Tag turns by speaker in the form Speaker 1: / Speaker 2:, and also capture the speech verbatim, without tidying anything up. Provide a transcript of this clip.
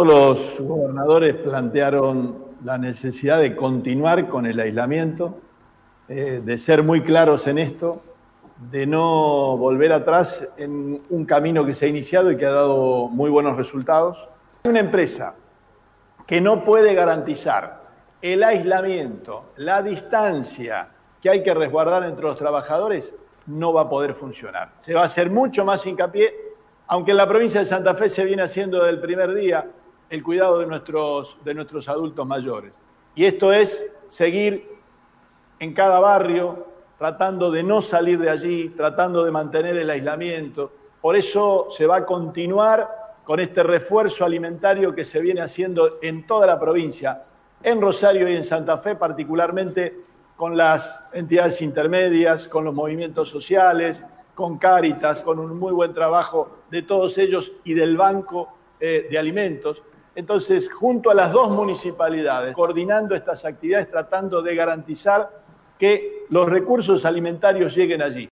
Speaker 1: Todos los gobernadores plantearon la necesidad de continuar con el aislamiento, eh, de ser muy claros en esto, de no volver atrás en un camino que se ha iniciado y que ha dado muy buenos resultados. Una empresa que no puede garantizar el aislamiento, la distancia que hay que resguardar entre los trabajadores, no va a poder funcionar. Se va a hacer mucho más hincapié, aunque en la provincia de Santa Fe se viene haciendo desde el primer día el cuidado de nuestros, de nuestros adultos mayores. Y esto es seguir en cada barrio, tratando de no salir de allí, tratando de mantener el aislamiento. Por eso se va a continuar con este refuerzo alimentario que se viene haciendo en toda la provincia, en Rosario y en Santa Fe, particularmente con las entidades intermedias, con los movimientos sociales, con Cáritas, con un muy buen trabajo de todos ellos y del Banco eh, de Alimentos. Entonces, junto a las dos municipalidades, coordinando estas actividades, tratando de garantizar que los recursos alimentarios lleguen allí.